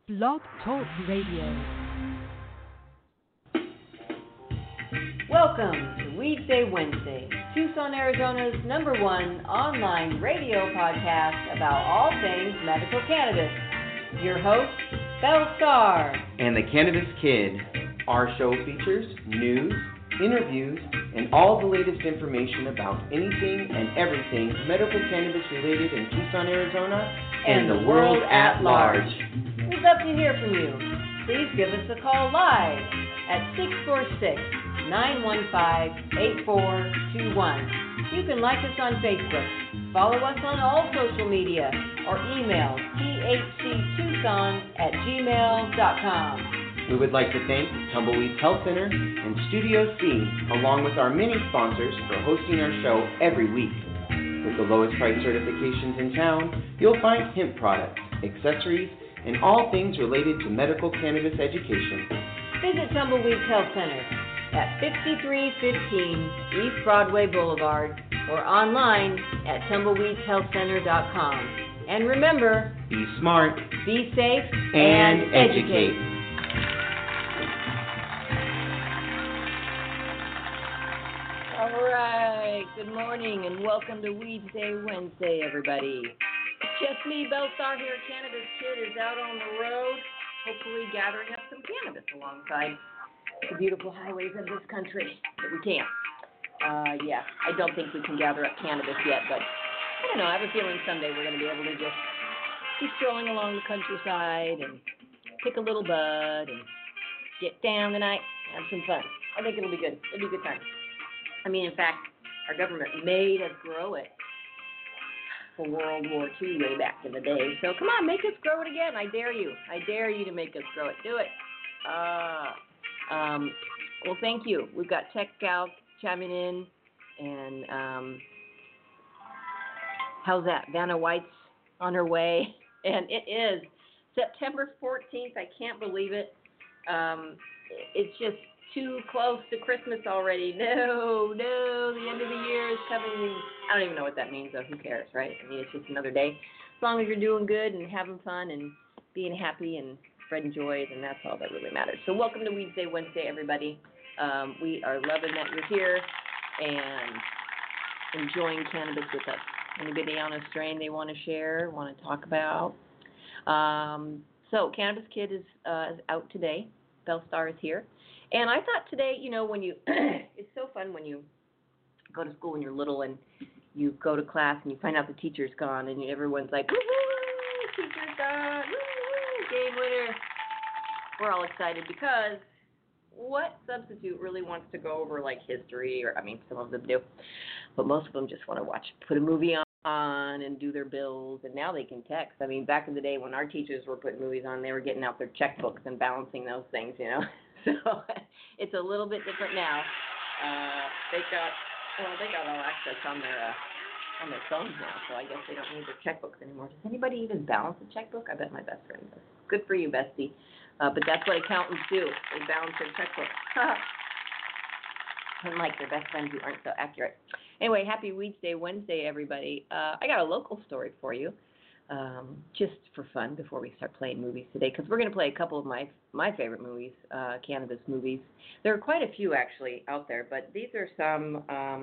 Blog Talk Radio. Welcome to Weedsday Wednesday, Tucson, Arizona's #1 online radio podcast about all things medical cannabis. Your host, Belle Starr. And the Cannabis Kid. Our show features news, interviews, and all the latest information about anything and everything medical cannabis related in Tucson, Arizona, and the world at large. We'd love to hear from you. Please give us a call live at 646-915-8421. You can like us on Facebook, follow us on all social media, or email thctucson@gmail.com. We would like to thank Tumbleweeds Health Center and Studio C, along with our many sponsors, for hosting our show every week. With the lowest price certifications in town, you'll find hemp products, accessories, and all things related to medical cannabis education. Visit Tumbleweeds Health Center at 5315 East Broadway Boulevard or online at tumbleweedshealthcenter.com. And remember, be smart, be safe, and educate. All right, good morning and welcome to Weedsday Wednesday, everybody. Just me, Belle Starr here. Cannabis Kid is out on the road, hopefully gathering up some cannabis alongside the beautiful highways of this country that we can. Yeah, I don't think we can gather up cannabis yet, but I don't know. I have a feeling someday we're going to be able to just be strolling along the countryside and pick a little bud and get down tonight, have some fun. I think it'll be good. It'll be a good time. I mean, in fact, our government made us grow it for World War II way back in the day. So come on, make us grow it again. I dare you. I dare you to make us grow it. Do it. Well, thank you. We've got Tech Gal chiming in, and how's that? Vanna White's on her way, and it is September 14th. I can't believe it. It's just too close to Christmas already. No, the end of the year is coming. I don't even know what that means, though. Who cares, right? I mean, it's just another day. As long as you're doing good and having fun and being happy and spreading joy, and that's all that really matters. So welcome to Weedsday Wednesday, everybody. We are loving that you're here and enjoying cannabis with us. Anybody on a strain they want to share, want to talk about? So Cannabis Kid is out today. Belle Starr is here. And I thought today, you know, when you, it's so fun when you go to school when you're little and you go to class and you find out the teacher's gone and everyone's like, woo-hoo, teacher's gone, woo-hoo, game winner. We're all excited because what substitute really wants to go over like history, or I mean, some of them do, but most of them just want to put a movie on and do their bills, and now they can text. I mean, back in the day when our teachers were putting movies on, they were getting out their checkbooks and balancing those things, you know. So it's a little bit different now. They got all access on their phones now, so I guess they don't need their checkbooks anymore. Does anybody even balance a checkbook? I bet my best friend does. Good for you, bestie. But that's what accountants do. They balance their checkbooks. Unlike their best friends who aren't so accurate. Anyway, happy Weedsday Wednesday, everybody. I got a local story for you, just for fun before we start playing movies today, because we're going to play a couple of my favorite movies, cannabis movies. There are quite a few, actually, out there, but these are some.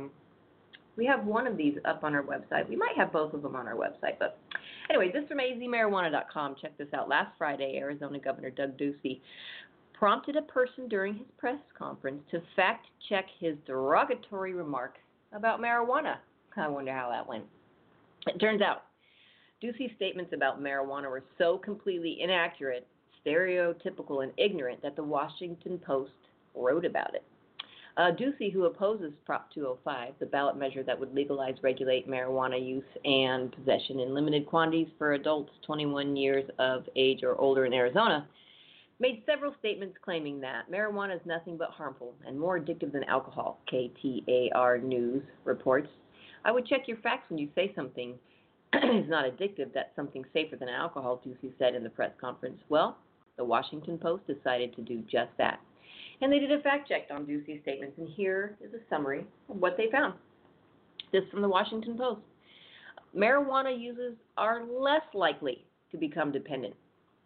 We have one of these up on our website. We might have both of them on our website, but anyway, this is from azmarijuana.com. Check this out. Last Friday, Arizona Governor Doug Ducey prompted a person during his press conference to fact-check his derogatory remarks about marijuana. I wonder how that went. It turns out Ducey's statements about marijuana were so completely inaccurate, stereotypical, and ignorant that the Washington Post wrote about it. Ducey, who opposes Prop 205, the ballot measure that would legalize, regulate marijuana use and possession in limited quantities for adults 21 years of age or older in Arizona, made several statements claiming that marijuana is nothing but harmful and more addictive than alcohol, KTAR News reports. I would check your facts when you say something is not addictive, that's something safer than alcohol, Ducey said in the press conference. Well, the Washington Post decided to do just that. And they did a fact check on Ducey's statements, and here is a summary of what they found. This from the Washington Post. Marijuana users are less likely to become dependent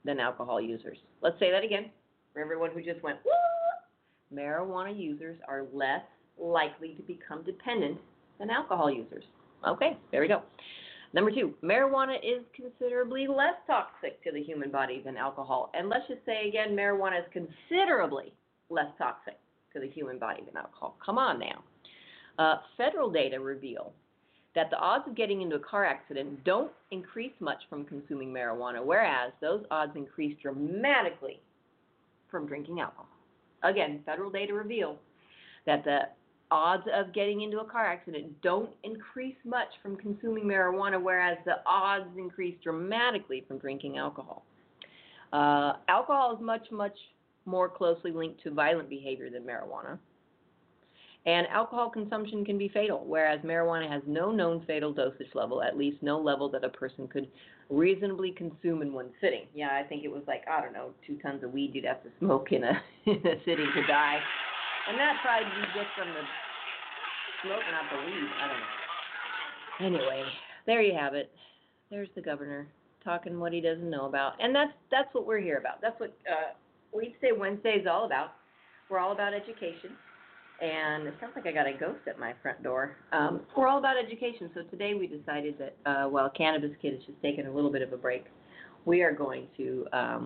than alcohol users. Let's say that again for everyone who just went, woo! Marijuana users are less likely to become dependent than alcohol users. Okay, there we go. Number 2, marijuana is considerably less toxic to the human body than alcohol. And let's just say again, marijuana is considerably less toxic to the human body than alcohol. Come on now. Federal data reveal that the odds of getting into a car accident don't increase much from consuming marijuana, whereas those odds increase dramatically from drinking alcohol. Again, federal data reveal that the odds of getting into a car accident don't increase much from consuming marijuana, whereas the odds increase dramatically from drinking alcohol. Alcohol is much, much more closely linked to violent behavior than marijuana. And alcohol consumption can be fatal, whereas marijuana has no known fatal dosage level, at least no level that a person could reasonably consume in one sitting. Yeah, I think it was like, 2 tons of weed you'd have to smoke in a sitting to die. And that probably be just from the smoke, not the weed. I don't know. Anyway, there you have it. There's the governor talking what he doesn't know about. And that's what we're here about. That's what Weed State Wednesday is all about. We're all about education. And it sounds like I got a ghost at my front door. We're all about education. So today we decided that while Cannabis Kid is just taking a little bit of a break, we are going to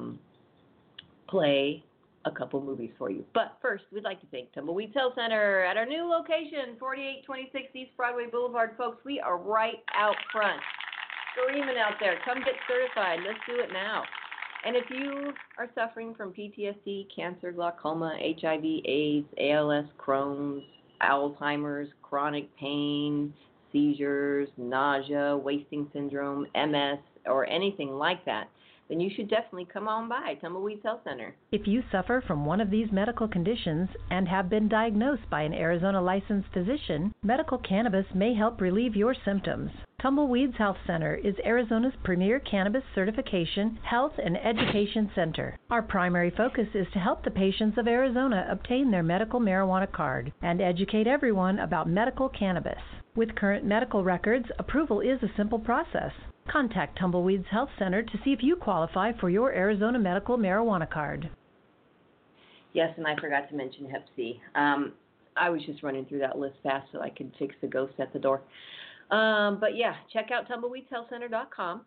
play a couple movies for you. But first, we'd like to thank Tumbleweeds Health Center at our new location, 4826 East Broadway Boulevard. Folks, we are right out front. Screaming out there. Come get certified. Let's do it now. And if you are suffering from PTSD, cancer, glaucoma, HIV, AIDS, ALS, Crohn's, Alzheimer's, chronic pain, seizures, nausea, wasting syndrome, MS, or anything like that, then you should definitely come on by Tumbleweeds Health Center. If you suffer from one of these medical conditions and have been diagnosed by an Arizona licensed physician, medical cannabis may help relieve your symptoms. Tumbleweeds Health Center is Arizona's premier cannabis certification, health, and education center. Our primary focus is to help the patients of Arizona obtain their medical marijuana card and educate everyone about medical cannabis. With current medical records, approval is a simple process. Contact Tumbleweeds Health Center to see if you qualify for your Arizona medical marijuana card. Yes, and I forgot to mention Hep C. I was just running through that list fast so I could fix the ghost at the door. But yeah, check out tumbleweedshealthcenter.com.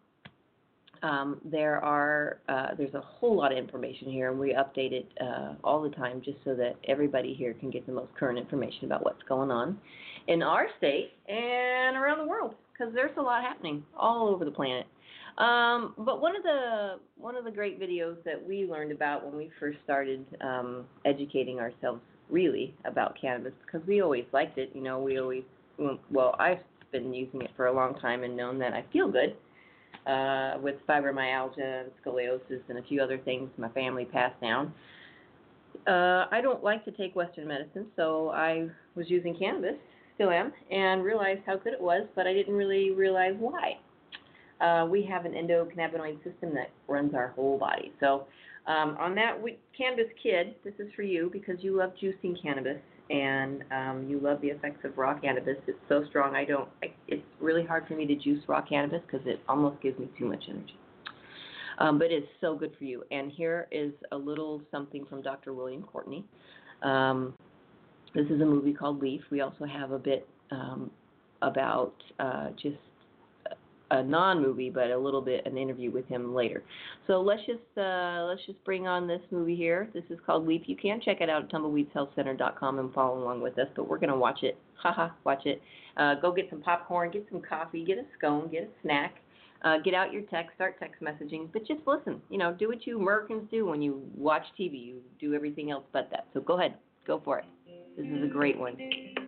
There's a whole lot of information here, and we update it all the time just so that everybody here can get the most current information about what's going on in our state and around the world, because there's a lot happening all over the planet. But one of the great videos that we learned about when we first started educating ourselves really about cannabis, because we always liked it. I've been using it for a long time and known that I feel good with fibromyalgia and scoliosis and a few other things my family passed down. I don't like to take Western medicine, so I was using cannabis, still am, and realized how good it was, but I didn't really realize why. We have an endocannabinoid system that runs our whole body. So on that, Cannabis Kid, this is for you because you love juicing cannabis and you love the effects of raw cannabis. It's so strong, it's really hard for me to juice raw cannabis because it almost gives me too much energy. But it's so good for you. And here is a little something from Dr. William Courtney. This is a movie called Leaf. We also have a bit about just a non-movie, but a little bit an interview with him later. So let's just bring on this movie here. This is called Leaf. You can check it out at tumbleweedshealthcenter.com and follow along with us, but we're going to watch it. Watch it. Go get some popcorn, get some coffee, get a scone, get a snack. Get out your text, start text messaging, but just listen. Do what you Americans do when you watch TV. You do everything else but that. So go ahead, go for it. This is a great one.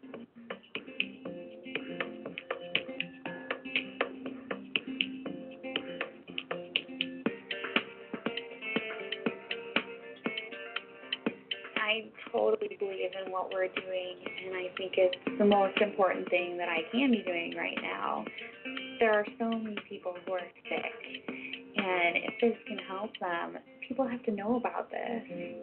I totally believe in what we're doing, and I think it's the most important thing that I can be doing right now. There are so many people who are sick, and if this can help them, people have to know about this.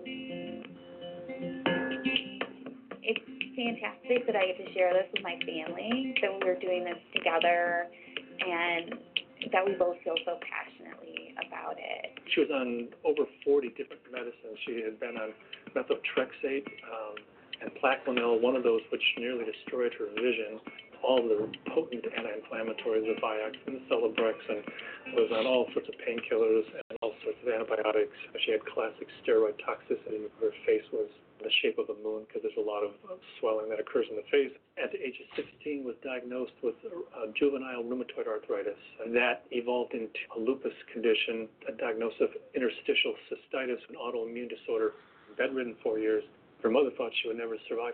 It's fantastic that I get to share this with my family, that we're doing this together, and that we both feel so passionately about about it. She was on over 40 different medicines. She had been on methotrexate and Plaquenil, one of those which nearly destroyed her vision, all the potent anti-inflammatories, the Vioxx and the Celebrex, and was on all sorts of painkillers and all sorts of antibiotics. She had classic steroid toxicity. Her face was the shape of a moon because there's a lot of swelling that occurs in the face. At the age of 16, was diagnosed with juvenile rheumatoid arthritis. And that evolved into a lupus condition, a diagnosis of interstitial cystitis, an autoimmune disorder, bedridden 4 years. Her mother thought she would never survive.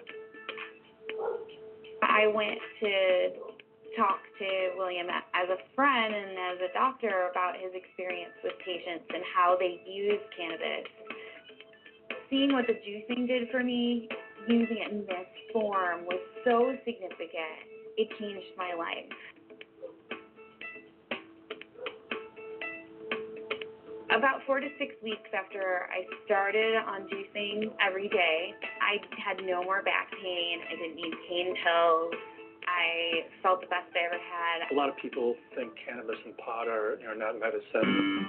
I went to talk to William as a friend and as a doctor about his experience with patients and how they use cannabis. Seeing what the juicing did for me, using it in this form, was so significant. It changed my life. About 4 to 6 weeks after I started on juicing every day, I had no more back pain. I didn't need pain pills. I felt the best I ever had. A lot of people think cannabis and pot are not medicine.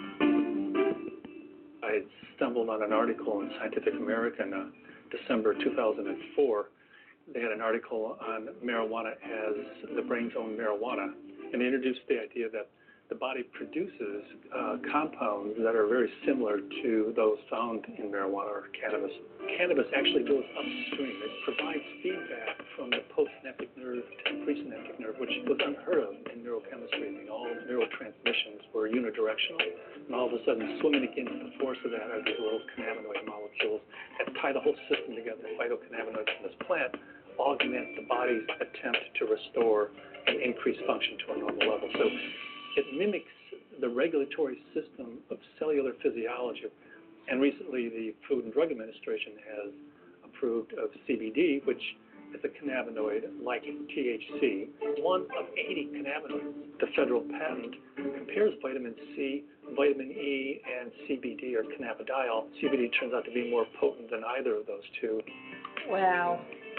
I stumbled on an article in Scientific American, December 2004. They had an article on marijuana as the brain's own marijuana, and they introduced the idea that the body produces compounds that are very similar to those found in marijuana or cannabis. Cannabis actually goes upstream. It provides feedback from the postsynaptic nerve to the presynaptic nerve, which was unheard of in neurochemistry. All neurotransmissions were unidirectional. And all of a sudden, swimming against the force of that are these little cannabinoid molecules that tie the whole system together. Phytocannabinoids in this plant augment the body's attempt to restore and increase function to a normal level. So it mimics the regulatory system of cellular physiology. And recently, the Food and Drug Administration has approved of CBD, which is a cannabinoid like THC, one of 80 cannabinoids. The federal patent compares vitamin C, vitamin E, and CBD, or cannabidiol. CBD turns out to be more potent than either of those two. Wow.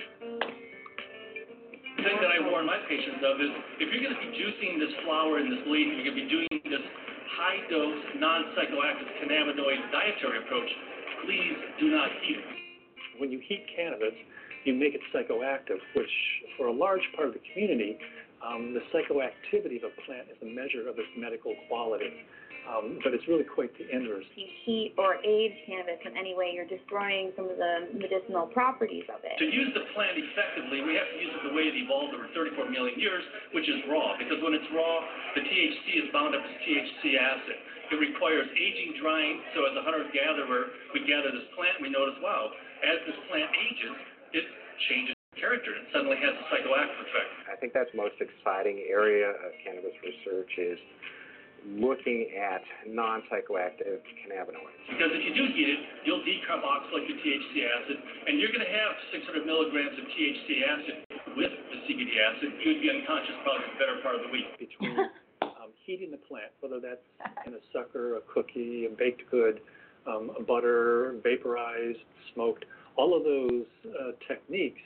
The thing that I warn my patients of is if you're going to be juicing this flower and this leaf, you're going to be doing this high-dose, non-psychoactive cannabinoid dietary approach, please do not heat it. When you heat cannabis, you make it psychoactive, which for a large part of the community, the psychoactivity of a plant is a measure of its medical quality. But it's really quite the inverse. If you heat or age cannabis in any way, you're destroying some of the medicinal properties of it. To use the plant effectively, we have to use it the way it evolved over 34 million years, which is raw. Because when it's raw, the THC is bound up as THC acid. It requires aging, drying. So as a hunter-gatherer, we gather this plant and we notice, wow, as this plant ages, it changes character and suddenly has a psychoactive effect. I think that's the most exciting area of cannabis research is looking at non-psychoactive cannabinoids. Because if you do heat it, you'll decarboxylate the THC acid, and you're going to have 600 milligrams of THC acid with the CBD acid. You'd be unconscious probably the better part of the week. Between heating the plant, whether that's in a sucker, a cookie, a baked good, a butter, vaporized, smoked, all of those techniques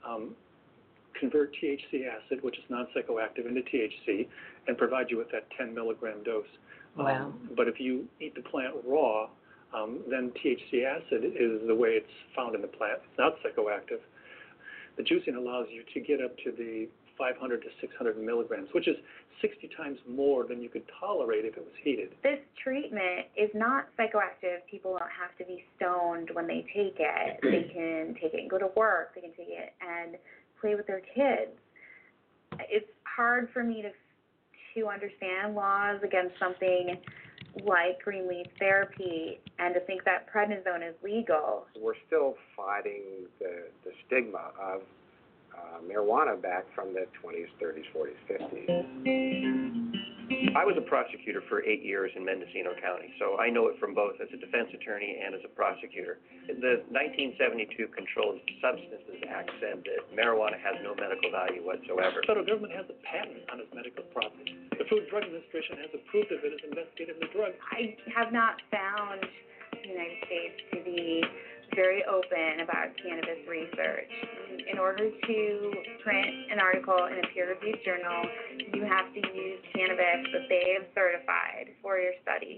convert THC acid, which is non-psychoactive, into THC and provide you with that 10 milligram dose. Wow. But if you eat the plant raw, then THC acid is the way it's found in the plant. It's not psychoactive. The juicing allows you to get up to the 500 to 600 milligrams, which is 60 times more than you could tolerate if it was heated. This treatment is not psychoactive. People don't have to be stoned when they take it. They can take it and go to work. They can take it and play with their kids. It's hard for me to understand laws against something like green leaf therapy and to think that prednisone is legal. We're still fighting the stigma of marijuana back from the 20s, 30s, 40s, 50s. I was a prosecutor for 8 years in Mendocino County, so I know it from both as a defense attorney and as a prosecutor. The 1972 Controlled Substances Act said that marijuana has no medical value whatsoever. The federal government has a patent on its medical properties. The Food and Drug Administration has approved of it as investigative new drug. I have not found the United States to be very open about cannabis research. In order to print an article in a peer-reviewed journal, you have to use cannabis that they have certified for your study. And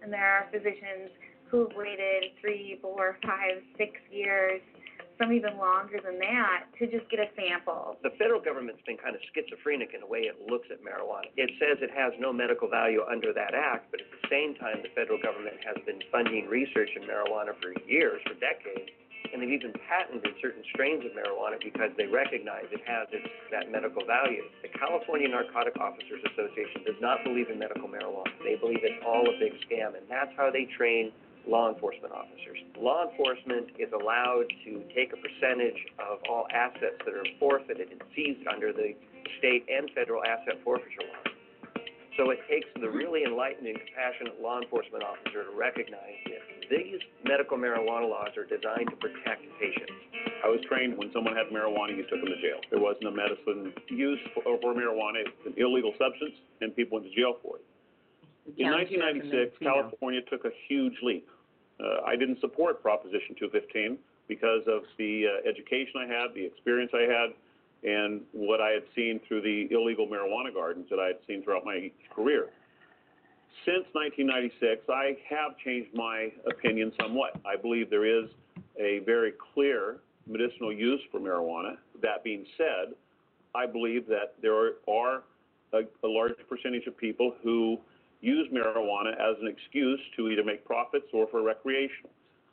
and there are physicians who've waited 3, 4, 5, 6 years, some even longer than that, to just get a sample. The federal government's been kind of schizophrenic in the way it looks at marijuana. It says it has no medical value under that act, but at the same time, the federal government has been funding research in marijuana for years, for decades, and they've even patented certain strains of marijuana because they recognize it has that medical value. The California Narcotic Officers Association does not believe in medical marijuana. They believe it's all a big scam, and that's how they train law enforcement officers. Law enforcement is allowed to take a percentage of all assets that are forfeited and seized under the state and federal asset forfeiture laws. So it takes the really enlightened and compassionate law enforcement officer to recognize that these medical marijuana laws are designed to protect patients. I was trained when someone had marijuana, you took them to jail. There wasn't a medicine use for marijuana. It's an illegal substance, and people went to jail for it. In 1996, California took a huge leap. I didn't support Proposition 215 because of the education I had, the experience I had, and what I had seen through the illegal marijuana gardens that I had seen throughout my career. Since 1996, I have changed my opinion somewhat. I believe there is a very clear medicinal use for marijuana. That being said, I believe that there are a large percentage of people who use marijuana as an excuse to either make profits or for recreational.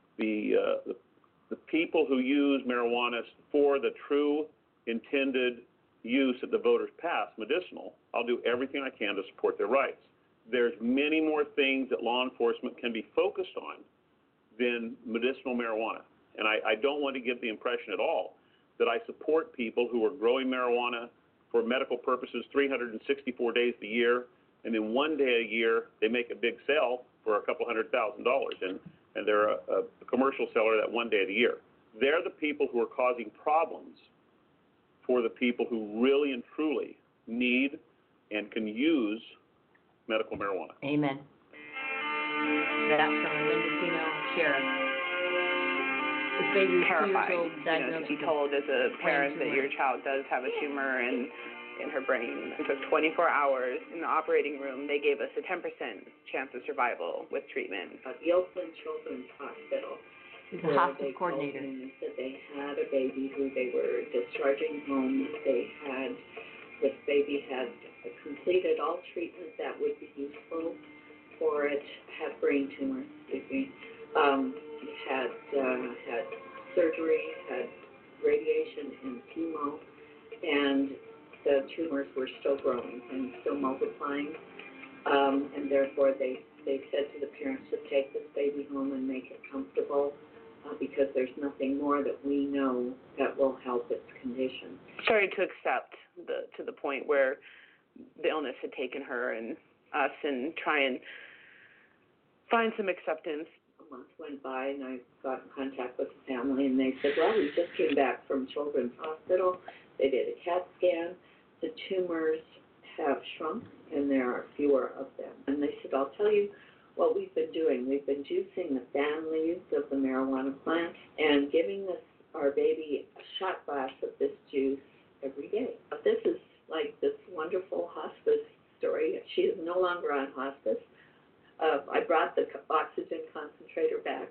The people who use marijuana for the true intended use that the voters passed, medicinal, I'll do everything I can to support their rights. There's many more things that law enforcement can be focused on than medicinal marijuana. And I don't want to give the impression at all that I support people who are growing marijuana for medical purposes 364 days a year, and then one day a year they make a big sale for a couple $100,000, and they're a commercial seller that one day of the year. They're the people who are causing problems for the people who really and truly need and can use medical marijuana. Amen. That's from the Mendocino Sheriff. This baby was 2 years old, diagnosed to be told as a parent that your child does have a tumor in her brain. It took 24 hours in the operating room. They gave us a 10% chance of survival with treatment. The Oakland Children's Hospital. He's a hospice coordinator. They said they had a baby who they were discharging home. This baby had completed all treatment that would be useful for it. Had brain tumor. Had surgery. Had radiation and chemo, and the tumors were still growing and still multiplying, and therefore they said to the parents to take this baby home and make it comfortable, because there's nothing more that we know that will help its condition. Started to accept to the point where the illness had taken her and us, and try and find some acceptance. A month went by, and I got in contact with the family, and they said, well, we just came back from Children's Hospital. They did a CAT scan. The tumors have shrunk, and there are fewer of them. And they said, I'll tell you what we've been doing. We've been juicing the fan leaves of the marijuana plant and giving our baby a shot glass of this juice every day. This is like this wonderful hospice story. She is no longer on hospice. I brought the oxygen concentrator back.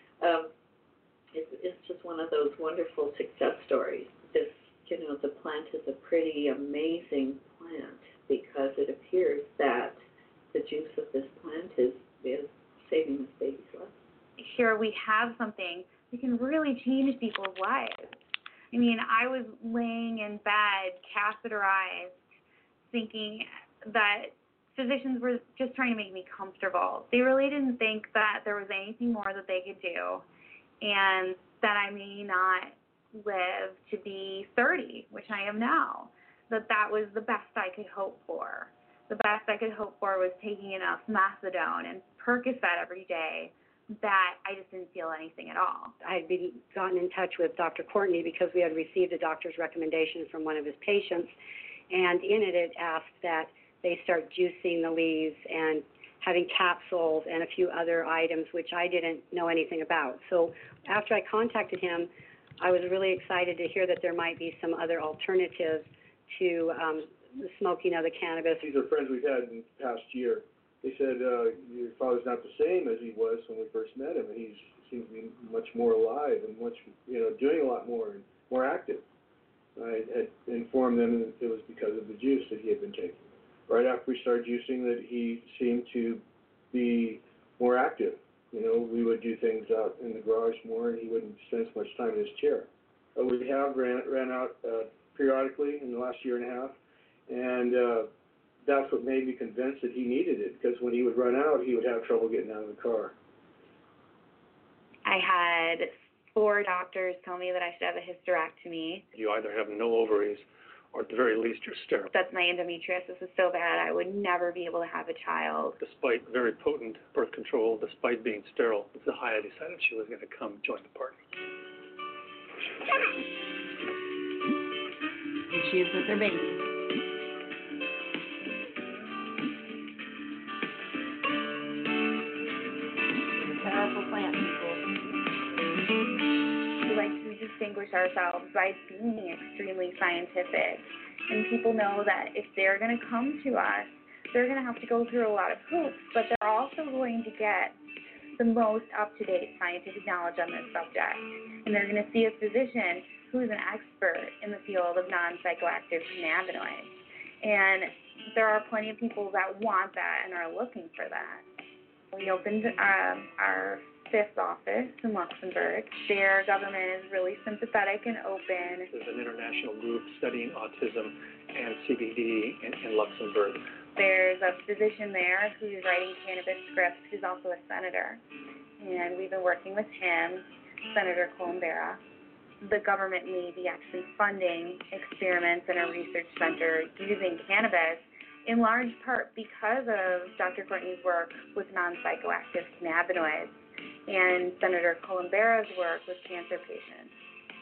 It's just one of those wonderful success stories. The plant is a pretty amazing plant because it appears that the juice of this plant is saving this baby's life. Here we have something that can really change people's lives. I mean, I was laying in bed, catheterized, thinking that physicians were just trying to make me comfortable. They really didn't think that there was anything more that they could do, and that I may not live to be 30, which I am now, that was the best I could hope for. The best I could hope for was taking enough methadone and Percocet every day that I just didn't feel anything at all. I had gotten in touch with Dr. Courtney because we had received a doctor's recommendation from one of his patients, and in it asked that they start juicing the leaves and having capsules and a few other items which I didn't know anything about. So after I contacted him, I was really excited to hear that there might be some other alternatives to the smoking of the cannabis. These are friends we've had in the past year, they said, your father's not the same as he was when we first met him, and he seems to be much more alive and much, doing a lot more and more active. I had informed them that it was because of the juice that he had been taking. Right after we started juicing, that he seemed to be more active. We would do things out in the garage more, and he wouldn't spend so much time in his chair. We have ran out periodically in the last year and a half, and that's what made me convinced that he needed it, because when he would run out, he would have trouble getting out of the car. I had 4 doctors tell me that I should have a hysterectomy. You either have no ovaries, or at the very least, you're sterile. That's my endometriosis is so bad, I would never be able to have a child. Despite very potent birth control, despite being sterile, Zahia decided she was going to come join the party. And she is with her baby. It's a powerful plant, people. We like to distinguish ourselves by being extremely scientific. And people know that if they're going to come to us, they're going to have to go through a lot of hoops, but they're also going to get the most up-to-date scientific knowledge on this subject. And they're going to see a physician who's an expert in the field of non-psychoactive cannabinoids. And there are plenty of people that want that and are looking for that. We opened our 5th office in Luxembourg. Their government is really sympathetic and open. There's an international group studying autism and CBD in Luxembourg. There's a physician there who's writing cannabis scripts who's also a senator. And we've been working with him, Senator Columbera. The government may be actually funding experiments in a research center using cannabis, in large part because of Dr. Courtney's work with non-psychoactive cannabinoids and Senator Columbera's work with cancer patients.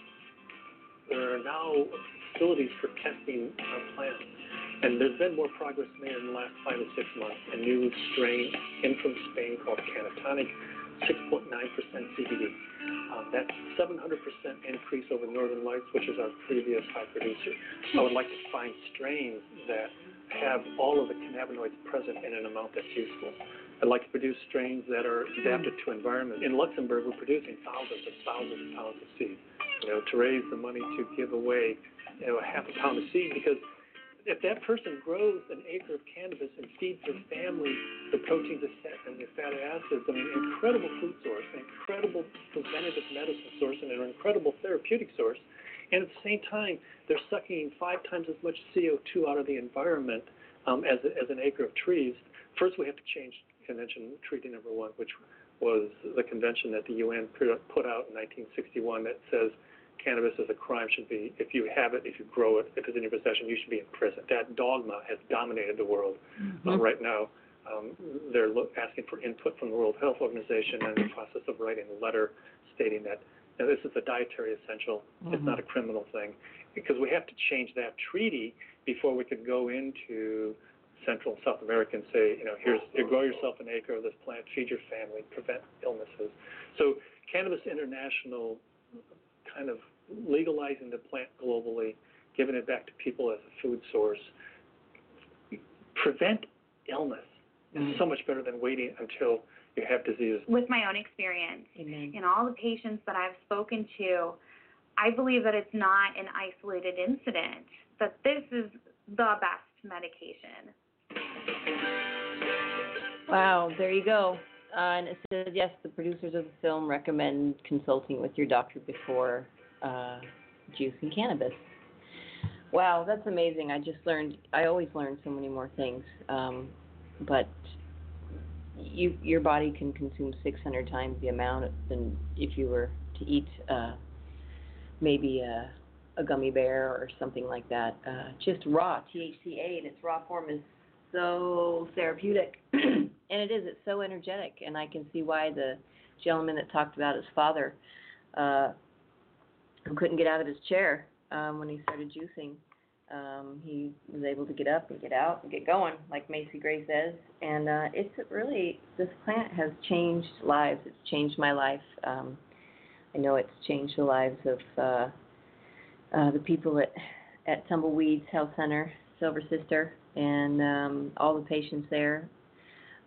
There are now facilities for testing our plants, and there's been more progress made in the last 5 to 6 months. A new strain in from Spain called Canatonic, 6.9% CBD. That's 700% increase over Northern Lights, which is our previous high producer. I would like to find strains that have all of the cannabinoids present in an amount that's useful. I'd like to produce strains that are adapted to environment. In Luxembourg, we're producing thousands of pounds of seed, to raise the money to give away, a half a pound of seed, because if that person grows an acre of cannabis and feeds their family the proteins and the fatty acids, incredible food source, an incredible preventative medicine source, and an incredible therapeutic source. And at the same time, they're sucking 5 times as much CO2 out of the environment as an acre of trees. First, we have to change Convention Treaty Number 1, which was the convention that the UN put out in 1961 that says cannabis is a crime, should be, if you have it, if you grow it, if it's in your possession, you should be in prison. That dogma has dominated the world. Right now. They're asking for input from the World Health Organization and in the process of writing a letter stating that this is a dietary essential. It's not a criminal thing, because we have to change that treaty before we could go into Central and South America and say, you grow yourself an acre of this plant, feed your family, prevent illnesses. So Cannabis International kind of legalizing the plant globally, giving it back to people as a food source, prevent illness is so much better than waiting until you have diseases. With my own experience and all the patients that I've spoken to, I believe that it's not an isolated incident, that this is the best medication. Wow, there you go. And it says, yes, the producers of the film recommend consulting with your doctor before juicing cannabis. Wow, that's amazing. I always learn so many more things. But your body can consume 600 times the amount than if you were to eat maybe a gummy bear or something like that. Just raw THCA in its raw form is so therapeutic. And it's so energetic. And I can see why the gentleman that talked about his father who couldn't get out of his chair when he started juicing, he was able to get up and get out and get going, like Macy Gray says. And it's really, this plant has changed lives. It's changed my life. I know it's changed the lives of the people at Tumbleweeds Health Center, Silver Sister, and all the patients there.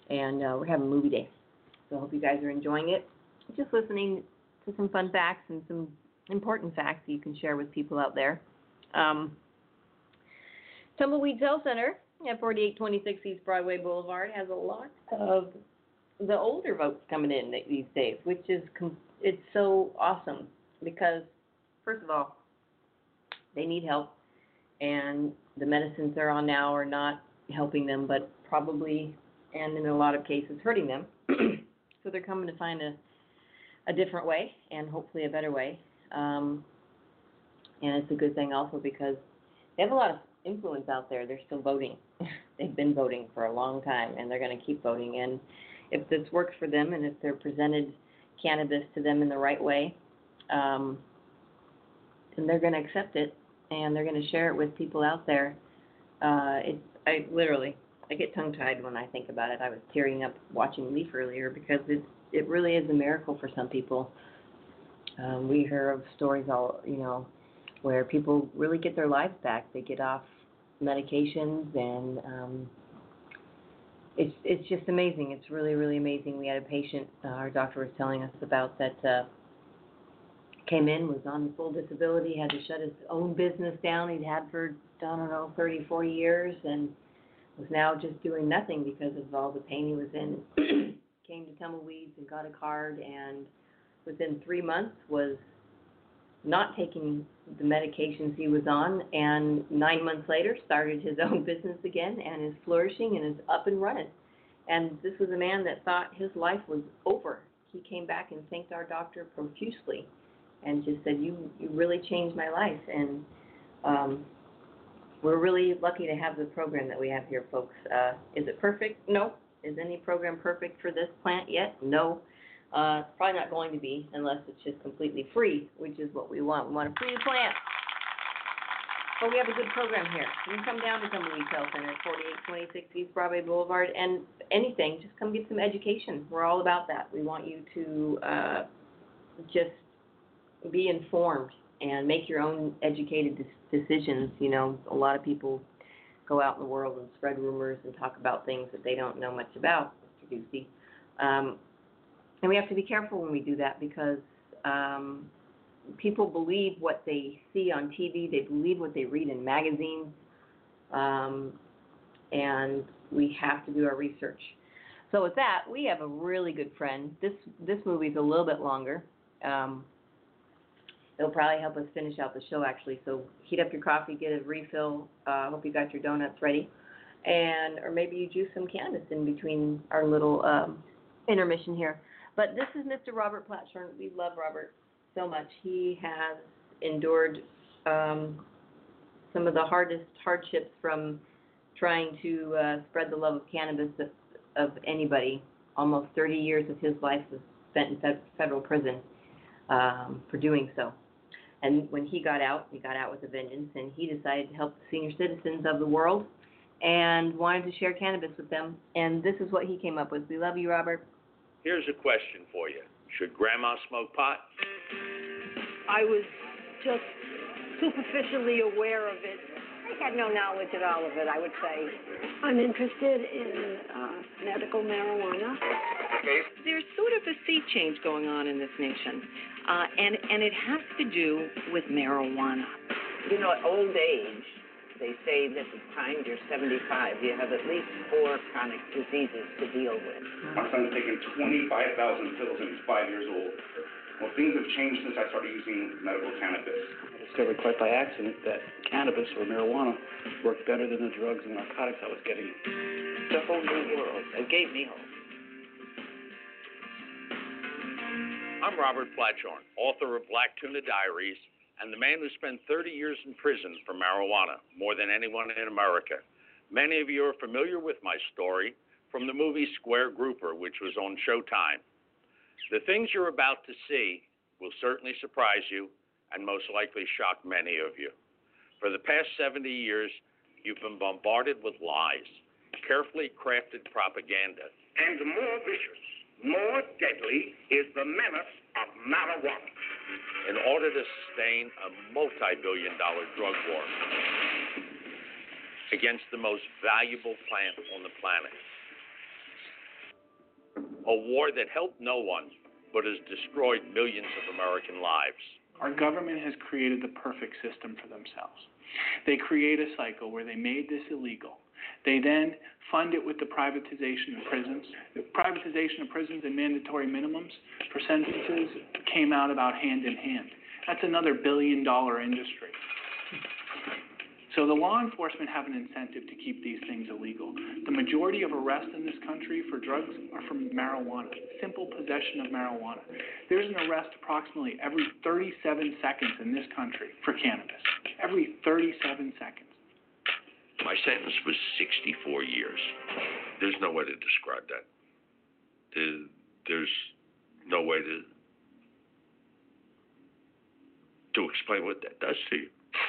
and we're having movie day. So I hope you guys are enjoying it. Just listening to some fun facts and some important facts that you can share with people out there. Tumbleweeds Health Center at 4826 East Broadway Boulevard has a lot of the older folks coming in these days, which is it's so awesome because, first of all, they need help, and the medicines they're on now are not helping them, but probably, and in a lot of cases, hurting them. So they're coming to find a different way and hopefully a better way. And it's a good thing also because they have a lot of influence out there. They're still voting. They've been voting for a long time, and they're going to keep voting. And if this works for them and if they're presented cannabis to them in the right way, then they're going to accept it, and they're going to share it with people out there. I get tongue-tied when I think about it. I was tearing up watching Leaf earlier because it really is a miracle for some people. We hear of stories where people really get their lives back. They get off medications, and it's just amazing. It's really, really amazing. We had a patient our doctor was telling us about that came in, was on full disability, had to shut his own business down he'd had for, 30, 40 years, and was now just doing nothing because of all the pain he was in. Came to Tumbleweeds and got a card, and within 3 months was not taking the medications he was on, and 9 months later started his own business again and is flourishing and is up and running. And this was a man that thought his life was over. He came back and thanked our doctor profusely and just said, you really changed my life. And we're really lucky to have the program that we have here, folks. Is it perfect? No. Is any program perfect for this plant yet? No. It's probably not going to be unless it's just completely free, which is what we want. We want a free plant. But we have a good program here. You can come down to Tumbleweeds Health Center at 4826 East Broadway Boulevard, and anything, just come get some education. We're all about that. We want you to just be informed and make your own educated decisions. A lot of people go out in the world and spread rumors and talk about things that they don't know much about, Mr. Ducey. And we have to be careful when we do that because people believe what they see on TV. They believe what they read in magazines. And we have to do our research. So with that, we have a really good friend. This movie's a little bit longer. It'll probably help us finish out the show, actually. So heat up your coffee, get a refill. Hope you got your donuts ready. Or maybe you juice some cannabis in between our little intermission here. But this is Mr. Robert Platshorn. We love Robert so much. He has endured some of the hardest hardships from trying to spread the love of cannabis of anybody. Almost 30 years of his life was spent in federal prison for doing so. And when he got out with a vengeance, and he decided to help the senior citizens of the world and wanted to share cannabis with them. And this is what he came up with. We love you, Robert. Here's a question for you. Should Grandma smoke pot? I was just superficially aware of it. I had no knowledge at all of it, I would say. I'm interested in medical marijuana. Okay. There's sort of a sea change going on in this nation, and it has to do with marijuana. At old age, they say that the time you're 75, you have at least 4 chronic diseases to deal with. My son's taken 25,000 pills and he's 5 years old. Well, things have changed since I started using medical cannabis. I discovered quite by accident that cannabis or marijuana worked better than the drugs and narcotics I was getting. It's a whole new world. It gave me hope. I'm Robert Platshorn, author of Black Tuna Diaries, and the man who spent 30 years in prison for marijuana, more than anyone in America. Many of you are familiar with my story from the movie Square Grouper, which was on Showtime. The things you're about to see will certainly surprise you and most likely shock many of you. For the past 70 years, you've been bombarded with lies, carefully crafted propaganda. And more vicious, more deadly is the menace of marijuana. In order to sustain a multi-billion-dollar drug war against the most valuable plant on the planet. A war that helped no one, but has destroyed millions of American lives. Our government has created the perfect system for themselves. They create a cycle where they made this illegal. They then fund it with the privatization of prisons. The privatization of prisons and mandatory minimums for sentences came out about hand in hand. That's another billion-dollar industry. So the law enforcement have an incentive to keep these things illegal. The majority of arrests in this country for drugs are from marijuana, simple possession of marijuana. There's an arrest approximately every 37 seconds in this country for cannabis. Every 37 seconds. My sentence was 64 years. There's no way to describe that. There's no way to explain what that does to you.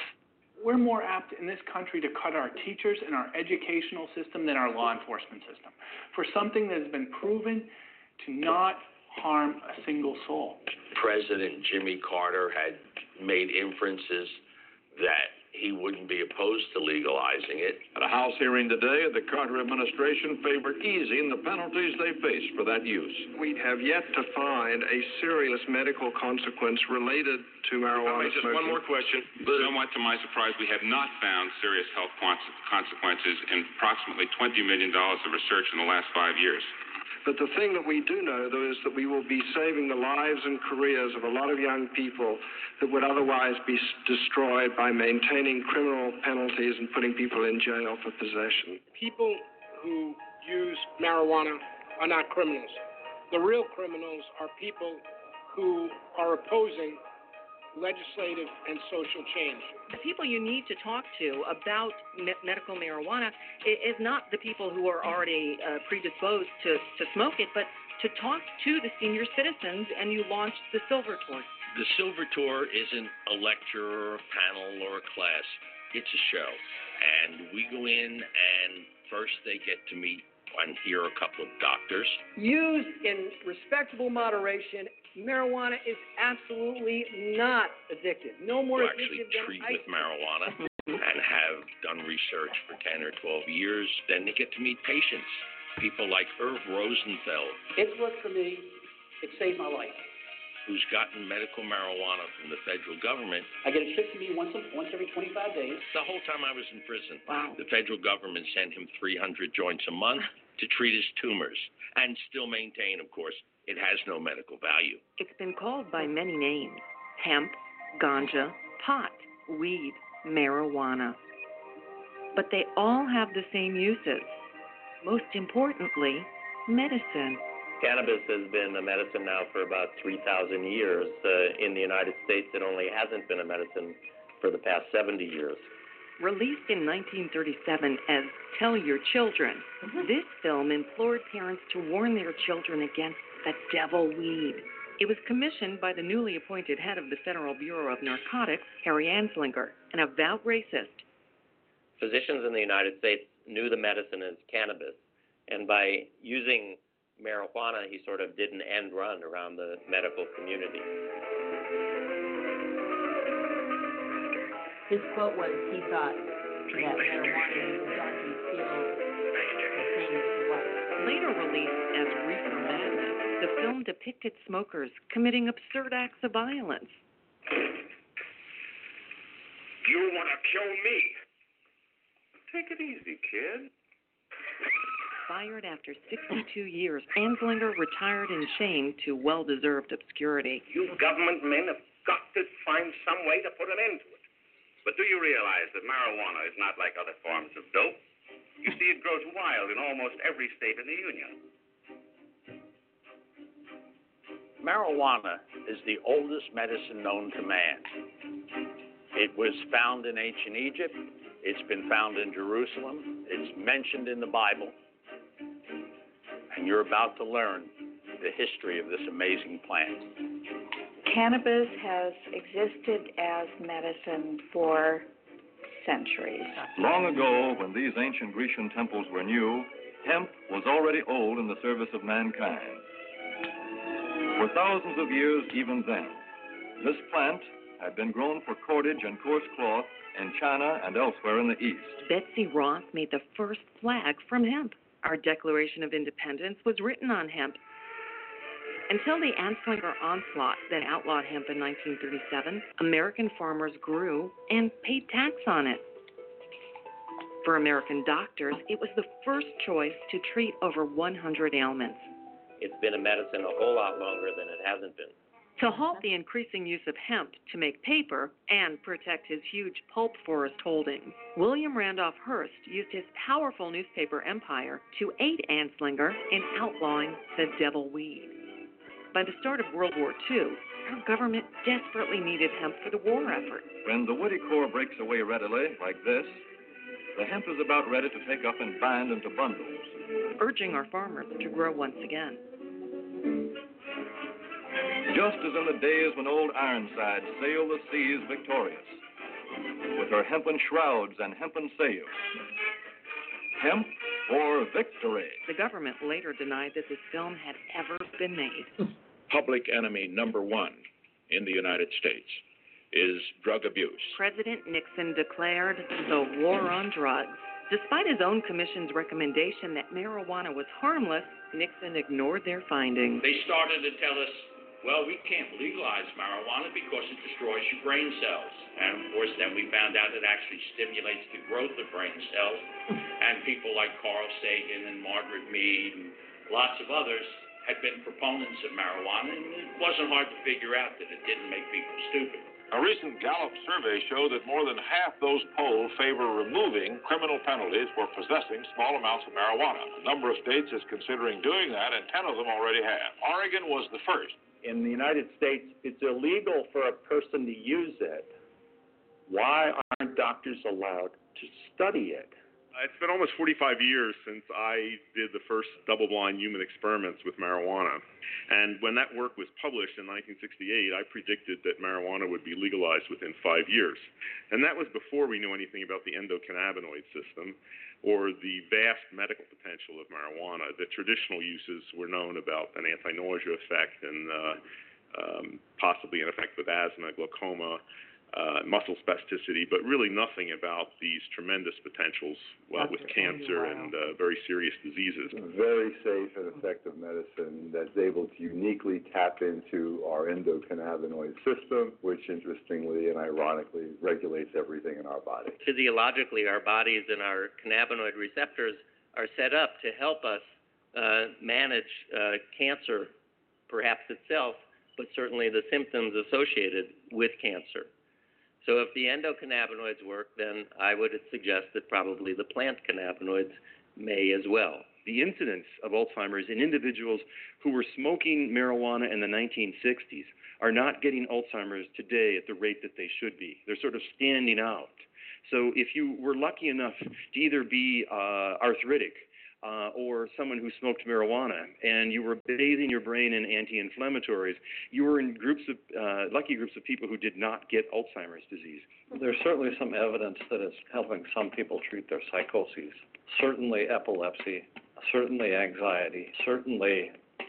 We're more apt in this country to cut our teachers and our educational system than our law enforcement system for something that has been proven to not harm a single soul. President Jimmy Carter had made inferences that he wouldn't be opposed to legalizing it. At a House hearing today, the Carter administration favored easing the penalties they face for that use. We have yet to find a serious medical consequence related to marijuana just smoking. one more question. Somewhat to my surprise, we have not found serious health consequences in approximately $20 million of research in the last 5 years. But the thing that we do know, though, is that we will be saving the lives and careers of a lot of young people that would otherwise be destroyed by maintaining criminal penalties and putting people in jail for possession. People who use marijuana are not criminals. The real criminals are people who are opposing legislative and social change. The people you need to talk to about medical marijuana is not the people who are already predisposed to smoke it, but to talk to the senior citizens, and you launched the Silver Tour. The Silver Tour isn't a lecture or a panel or a class. It's a show. And we go in, and first they get to meet and hear a couple of doctors. Used in respectable moderation, marijuana is absolutely not addictive. No more who actually addictive treat than with marijuana and have done research for 10 or 12 years. Then they get to meet patients, people like Irv Rosenfeld. It's worked for me. It saved my life. Who's gotten medical marijuana from the federal government. I get it shipped to me once every 25 days. The whole time I was in prison. Wow. The federal government sent him 300 joints a month to treat his tumors and still maintain, of course, it has no medical value. It's been called by many names: hemp, ganja, pot, weed, marijuana. But they all have the same uses. Most importantly, medicine. Cannabis has been a medicine now for about 3,000 years. In the United States, it only hasn't been a medicine for the past 70 years. Released in 1937 as Tell Your Children, this film implored parents to warn their children against the devil weed. It was commissioned by the newly appointed head of the Federal Bureau of Narcotics, Harry Anslinger, an avowed racist. Physicians in the United States knew the medicine as cannabis, and by using marijuana, he sort of did an end run around the medical community. His quote was, he thought that marijuana was dark and still the same as the white. Later released as Reefer Madness, the film depicted smokers committing absurd acts of violence. You want to kill me? Take it easy, kid. Fired after 62 years, Anslinger retired in shame to well-deserved obscurity. You government men have got to find some way to put an end to it. But do you realize that marijuana is not like other forms of dope? You see, it grows wild in almost every state in the Union. Marijuana is the oldest medicine known to man. It was found in ancient Egypt. It's been found in Jerusalem. It's mentioned in the Bible. And you're about to learn the history of this amazing plant. Cannabis has existed as medicine for centuries. Long ago, when these ancient Grecian temples were new, hemp was already old in the service of mankind. For thousands of years, even then, this plant had been grown for cordage and coarse cloth in China and elsewhere in the East. Betsy Ross made the first flag from hemp. Our Declaration of Independence was written on hemp, Until the Anslinger onslaught that outlawed hemp in 1937, American farmers grew and paid tax on it. For American doctors, it was the first choice to treat over 100 ailments. It's been a medicine a whole lot longer than it hasn't been. To halt the increasing use of hemp to make paper and protect his huge pulp forest holdings, William Randolph Hearst used his powerful newspaper empire to aid Anslinger in outlawing the devil weed. By the start of World War II, our government desperately needed hemp for the war effort. When the woody core breaks away readily, like this, the hemp is about ready to take up and bind into bundles, urging our farmers to grow once again. just as in the days when old Ironside sailed the seas victorious, with her hempen shrouds and hempen sails. Hemp for victory. The government later denied that this film had ever been made. Public enemy number one in the United States is drug abuse. President Nixon declared the war on drugs. Despite his own commission's recommendation that marijuana was harmless, Nixon ignored their findings. They started to tell us, well, we can't legalize marijuana because it destroys your brain cells. And of course, then we found out it actually stimulates the growth of brain cells. And people like Carl Sagan and Margaret Mead and lots of others had been proponents of marijuana, and it wasn't hard to figure out that it didn't make people stupid. A recent Gallup survey showed that more than half those polled favor removing criminal penalties for possessing small amounts of marijuana. A number of states is considering doing that, and 10 of them already have. Oregon was the first. In the United States, it's illegal for a person to use it. Why aren't doctors allowed to study it? It's been almost 45 years since I did the first double-blind human experiments with marijuana. And when that work was published in 1968, I predicted that marijuana would be legalized within 5 years. And that was before we knew anything about the endocannabinoid system or the vast medical potential of marijuana. The traditional uses were known about an anti-nausea effect and possibly an effect with asthma, glaucoma, muscle spasticity, but really nothing about these tremendous potentials with cancer and very serious diseases. Very safe and effective medicine that's able to uniquely tap into our endocannabinoid system, which interestingly and ironically regulates everything in our body. Physiologically, our bodies and our cannabinoid receptors are set up to help us manage cancer, perhaps itself, but certainly the symptoms associated with cancer. So if the endocannabinoids work, then I would suggest that probably the plant cannabinoids may as well. The incidence of Alzheimer's in individuals who were smoking marijuana in the 1960s are not getting Alzheimer's today at the rate that they should be. They're sort of standing out. So if you were lucky enough to either be arthritic or someone who smoked marijuana, and you were bathing your brain in anti-inflammatories, you were in lucky groups of people who did not get Alzheimer's disease. There's certainly some evidence that it's helping some people treat their psychoses. Certainly epilepsy, certainly anxiety, certainly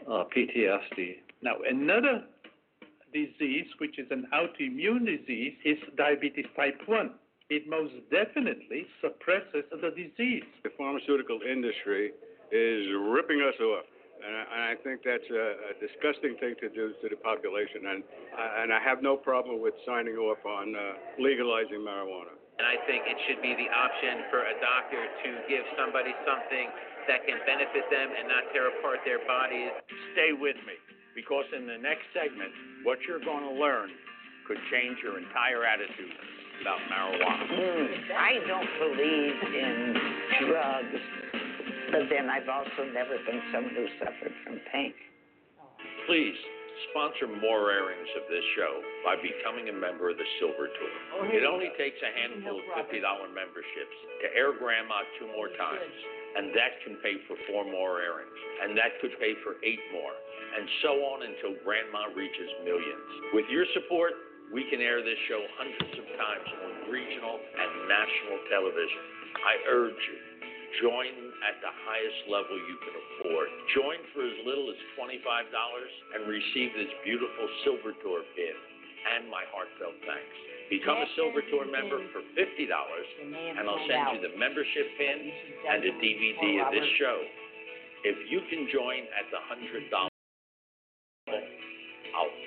PTSD. Now, another disease, which is an autoimmune disease, is diabetes type 1. It most definitely suppresses the disease. The pharmaceutical industry is ripping us off, and I think that's a disgusting thing to do to the population, and I have no problem with signing off on legalizing marijuana. And I think it should be the option for a doctor to give somebody something that can benefit them and not tear apart their bodies. Stay with me, because in the next segment, what you're going to learn could change your entire attitude about marijuana. I don't believe in drugs, but then I've also never been someone who suffered from pain. Please sponsor more airings of this show by becoming a member of the Silver Tour. It only takes a handful of $50 memberships to air Grandma 2 more times, and that can pay for 4 more airings, and that could pay for 8 more, and so on until Grandma reaches millions. With your support, we can air this show hundreds of times on regional and national television. I urge you, join at the highest level you can afford. Join for as little as $25 and receive this beautiful Silver Tour pin and my heartfelt thanks. Become a Silver Tour member for $50, and I'll send you the membership pin and a DVD of this show. If you can join at the $100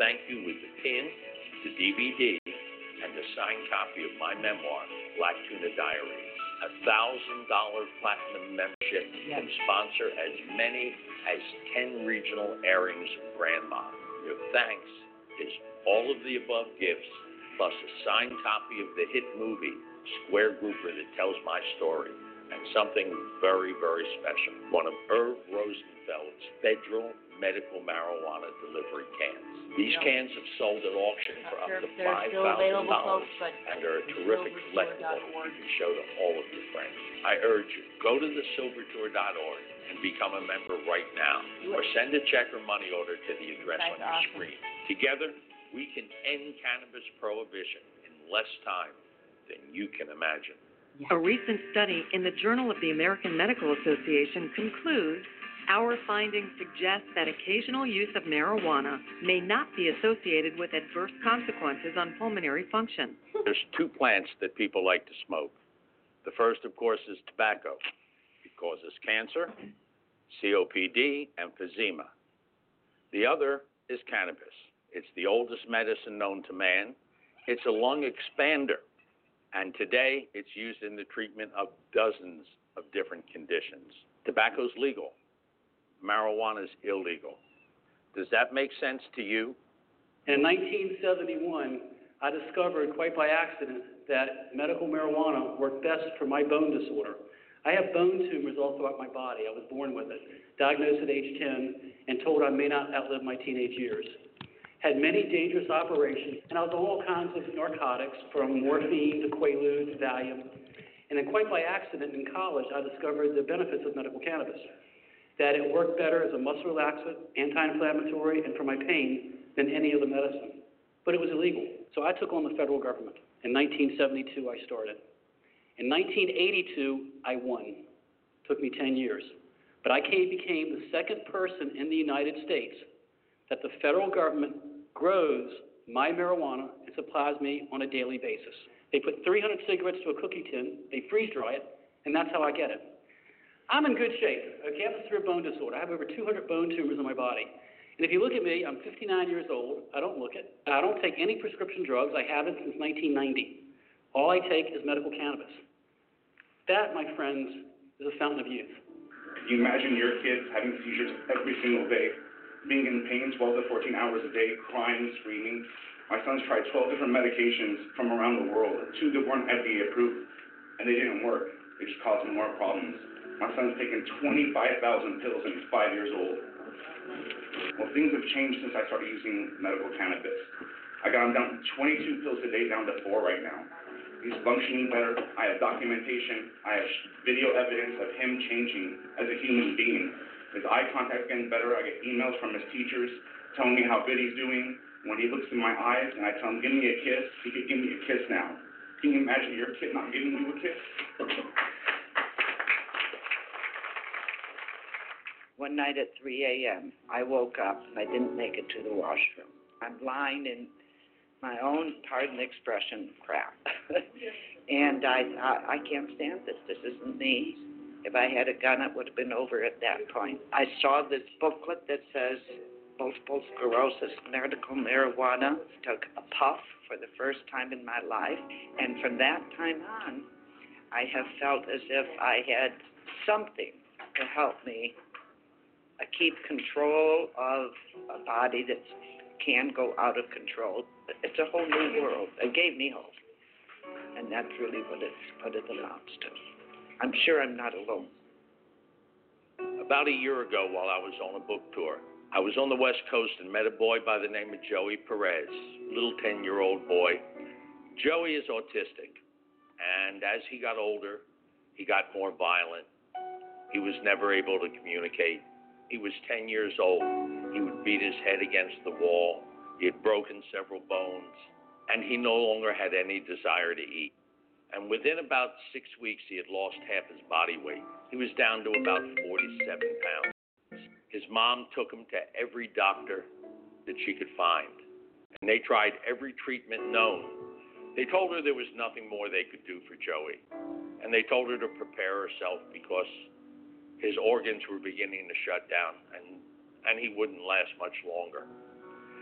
thank you with the pin, the DVD, and the signed copy of my memoir, Black Tuna Diaries. $1,000 platinum membership can sponsor as many as 10 regional airings of Grandma. Your thanks is all of the above gifts, plus a signed copy of the hit movie, Square Grouper, that tells my story, and something very, very special, one of Irv Rosenfeld's federal medical marijuana delivery cans. These cans have sold at auction for up to $5,000, and they're a terrific collectible you can show to all of your friends. I urge you, go to thesilvertour.org and become a member right now, or send a check or money order to the address on your screen. Together, we can end cannabis prohibition in less time than you can imagine. A recent study in the Journal of the American Medical Association concludes our findings suggest that occasional use of marijuana may not be associated with adverse consequences on pulmonary function. There's two plants that people like to smoke. The first, of course, is tobacco. It causes cancer, COPD, emphysema. The other is cannabis. It's the oldest medicine known to man. It's a lung expander. And today, it's used in the treatment of dozens of different conditions. Tobacco's legal. Marijuana's illegal. Does that make sense to you? In 1971, I discovered quite by accident that medical marijuana worked best for my bone disorder. I have bone tumors all throughout my body. I was born with it, diagnosed at age 10, and told I may not outlive my teenage years. Had many dangerous operations, and I was on all kinds of narcotics, from morphine to Quaalude to Valium. And then quite by accident in college, I discovered the benefits of medical cannabis, that it worked better as a muscle relaxant, anti-inflammatory, and for my pain than any other medicine. But it was illegal, so I took on the federal government. In 1972, I started. In 1982, I won. Took me 10 years. But I became the second person in the United States that the federal government grows my marijuana and supplies me on a daily basis. They put 300 cigarettes to a cookie tin, they freeze dry it, and that's how I get it. I'm in good shape. Okay, I have a severe bone disorder. I have over 200 bone tumors in my body. And if you look at me, I'm 59 years old. I don't look it. I don't take any prescription drugs. I haven't since 1990. All I take is medical cannabis. That, my friends, is a fountain of youth. You imagine your kids having seizures every single day, being in pain 12 to 14 hours a day, crying, screaming. My son's tried 12 different medications from around the world, 2 that weren't FDA approved, and they didn't work. They just caused him more problems. My son's taken 25,000 pills and he's 5 years old. Well, things have changed since I started using medical cannabis. I got him down from 22 pills a day down to 4 right now. He's functioning better. I have documentation. I have video evidence of him changing as a human being. His eye contact's getting better. I get emails from his teachers telling me how good he's doing. When he looks in my eyes and I tell him, give me a kiss, he could give me a kiss now. Can you imagine your kid not giving you a kiss? One night at 3 a.m., I woke up and I didn't make it to the washroom. I'm lying in my own, pardon the expression, crap. And I thought, I can't stand this. This isn't me. If I had a gun, it would have been over at that point. I saw this booklet that says multiple sclerosis, medical marijuana. Took a puff for the first time in my life. And from that time on, I have felt as if I had something to help me keep control of a body that can go out of control. It's a whole new world. It gave me hope. And that's really what it amounts to. I'm sure I'm not alone. About a year ago, while I was on a book tour, I was on the West Coast and met a boy by the name of Joey Perez, little 10-year-old boy. Joey is autistic, and as he got older, he got more violent. He was never able to communicate. He was 10 years old. He would beat his head against the wall. He had broken several bones, and he no longer had any desire to eat. And within about 6 weeks, he had lost half his body weight. He was down to about 47 pounds. His mom took him to every doctor that she could find, and they tried every treatment known. They told her there was nothing more they could do for Joey, and they told her to prepare herself because his organs were beginning to shut down, and he wouldn't last much longer.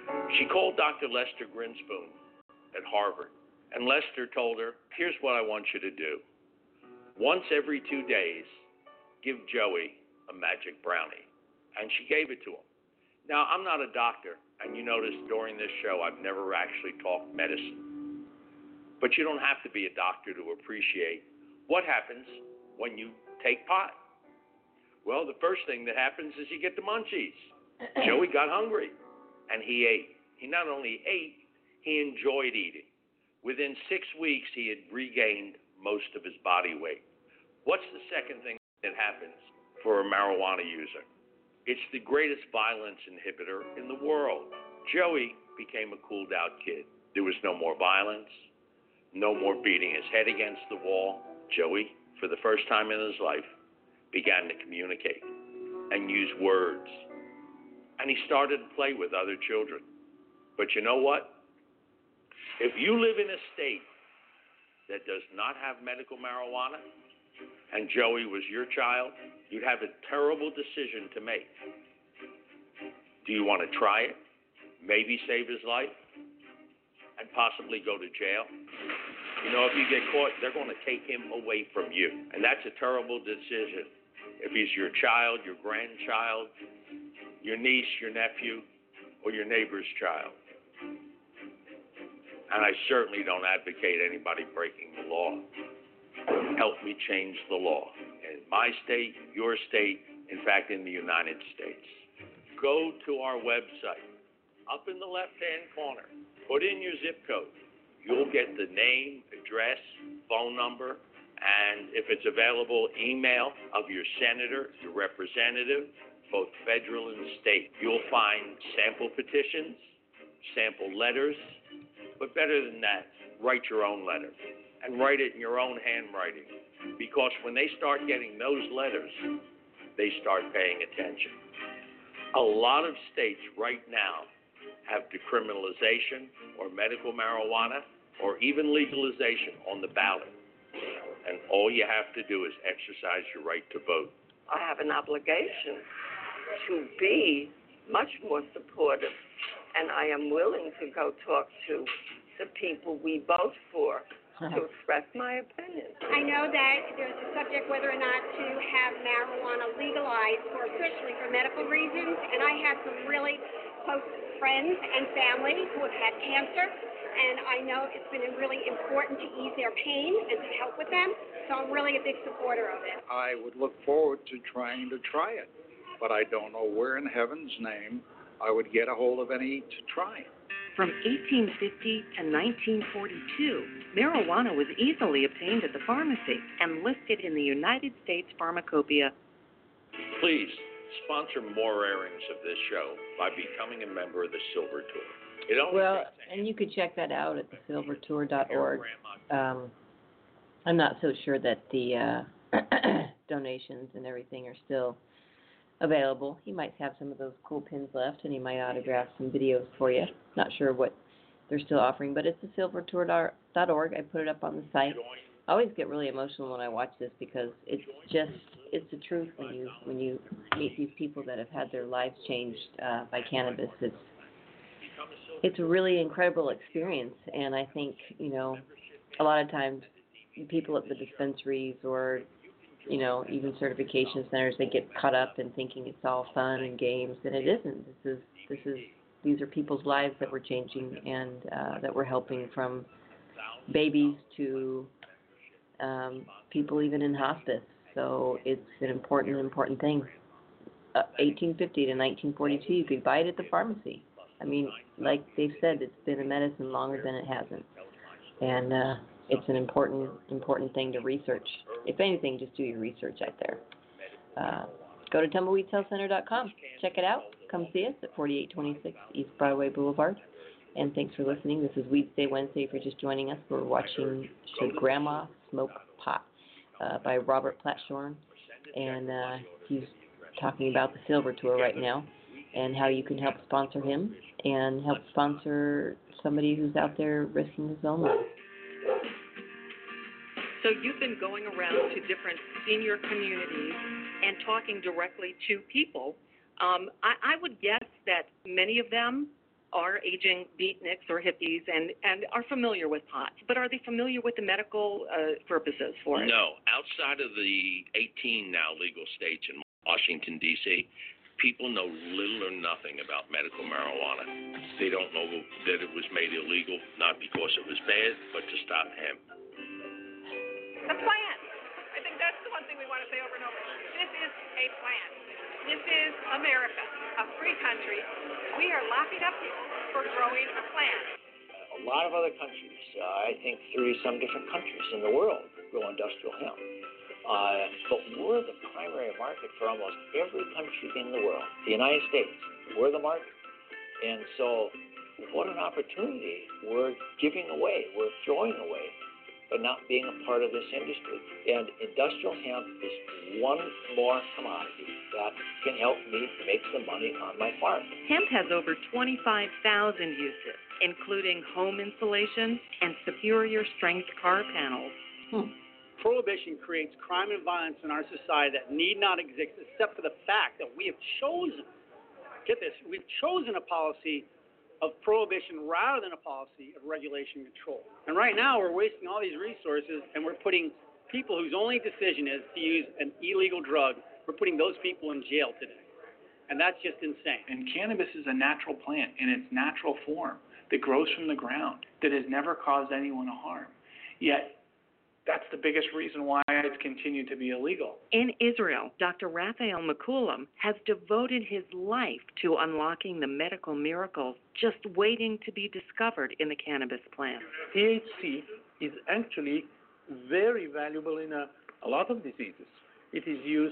She called Dr. Lester Grinspoon at Harvard, and Lester told her, here's what I want you to do. Once every 2 days, give Joey a magic brownie. And she gave it to him. Now, I'm not a doctor, and you notice during this show I've never actually talked medicine. But you don't have to be a doctor to appreciate what happens when you take pot. Well, the first thing that happens is you get the munchies. Joey got hungry, and he ate. He not only ate, he enjoyed eating. Within 6 weeks, he had regained most of his body weight. What's the second thing that happens for a marijuana user? It's the greatest violence inhibitor in the world. Joey became a cooled out kid. There was no more violence, no more beating his head against the wall. Joey, for the first time in his life, began to communicate and use words. And he started to play with other children. But you know what? If you live in a state that does not have medical marijuana, and Joey was your child, you'd have a terrible decision to make. Do you want to try it? Maybe save his life? And possibly go to jail? You know, if you get caught, they're going to take him away from you. And that's a terrible decision. If he's your child, your grandchild, your niece, your nephew, or your neighbor's child. And I certainly don't advocate anybody breaking the law. Help me change the law in my state, your state, in fact, in the United States. Go to our website. Up in the left-hand corner, put in your zip code. You'll get the name, address, phone number, and if it's available, email of your senator, your representative, both federal and state. You'll find sample petitions, sample letters, but better than that, write your own letter. And write it in your own handwriting. Because when they start getting those letters, they start paying attention. A lot of states right now have decriminalization or medical marijuana or even legalization on the ballot. And all you have to do is exercise your right to vote. I have an obligation to be much more supportive, and I am willing to go talk to the people we vote for to express my opinion. I know that there's a subject whether or not to have marijuana legalized, especially for medical reasons, and I have some really close friends and family who have had cancer, and I know it's been really important to ease their pain and to help with them, so I'm really a big supporter of it. I would look forward to trying to try it, but I don't know where in heaven's name I would get a hold of any to try it. From 1850 to 1942, marijuana was easily obtained at the pharmacy and listed in the United States Pharmacopoeia. Please sponsor more airings of this show by becoming a member of the Silver Tour. It only and you could check that out at thesilvertour.org. I'm not so sure that the donations and everything are still available. He might have some of those cool pins left, and he might autograph some videos for you. Not sure what they're still offering, but it's thesilvertour.org. I put it up on the site. I always get really emotional when I watch this because it's the truth when you meet these people that have had their lives changed by cannabis. It's a really incredible experience, and I think, you know, a lot of times people at the dispensaries or, you know, even certification centers, they get caught up in thinking it's all fun and games, and it isn't. These are people's lives that we're changing and that we're helping, from babies to people even in hospice. So it's an important thing. 1850 to 1942, you could buy it at the pharmacy. I mean, like they've said, it's been a medicine longer than it hasn't, and it's an important thing to research. If anything, just do your research out there. Go to tumbleweedsalescenter.com. Check it out. Come see us at 4826 East Broadway Boulevard. And thanks for listening. This is Weedsday Wednesday. If you're just joining us, we're watching Should Grandma Smoke Pot by Robert Platshorn. And he's talking about the Silver Tour right now and how you can help sponsor him and help sponsor somebody who's out there risking his own life. So you've been going around to different senior communities and talking directly to people. I would guess that many of them are aging beatniks or hippies and are familiar with pot, but are they familiar with the medical purposes for it? No, outside of the 18 now legal states in Washington, D.C., people know little or nothing about medical marijuana. They don't know that it was made illegal, not because it was bad, but to stop hemp. The plan. I think that's the one thing we want to say over and over. This is a plan. This is America, a free country. We are locking up people for growing a plant. A lot of other countries, I think 30-some different countries in the world grow industrial hemp. But we're the primary market for almost every country in the world. The United States, we're the market. And so what an opportunity we're giving away, we're throwing away by not being a part of this industry. And industrial hemp is one more commodity that can help me make some money on my farm. Hemp has over 25,000 uses, including home insulation and superior strength car panels. Prohibition creates crime and violence in our society that need not exist except for the fact that we have chosen, get this, we've chosen a policy of prohibition rather than a policy of regulation and control. And right now we're wasting all these resources and we're putting people whose only decision is to use an illegal drug, we're putting those people in jail today. And that's just insane. And cannabis is a natural plant in its natural form that grows from the ground, that has never caused anyone harm. Yet, that's the biggest reason why it's continued to be illegal. In Israel, Dr. Raphael McCoolum has devoted his life to unlocking the medical miracles just waiting to be discovered in the cannabis plant. THC is actually very valuable in a lot of diseases. It is used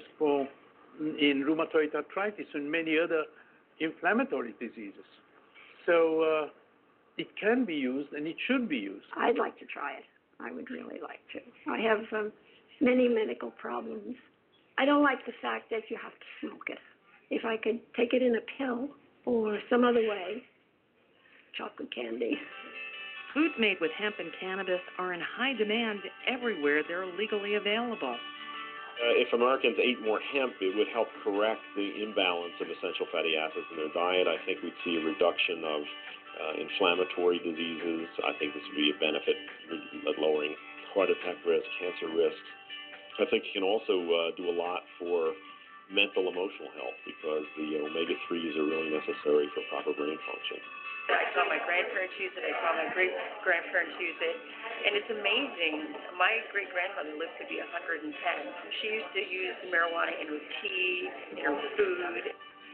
in rheumatoid arthritis and many other inflammatory diseases. So it can be used and it should be used. I'd like to try it. I would really like to. I have many medical problems. I don't like the fact that you have to smoke it. If I could take it in a pill or some other way, chocolate candy. Foods made with hemp and cannabis are in high demand everywhere they're legally available. If Americans ate more hemp, it would help correct the imbalance of essential fatty acids in their diet. I think we'd see a reduction of inflammatory diseases. I think this would be a benefit at lowering heart attack risk, cancer risks. I think you can also do a lot for mental emotional health because the omega-3s are really necessary for proper brain function. I saw my grandparents use it, I saw my great-grandparents use it, and it's amazing. My great-grandmother lived to be 110. She used to use marijuana in her tea, in her food.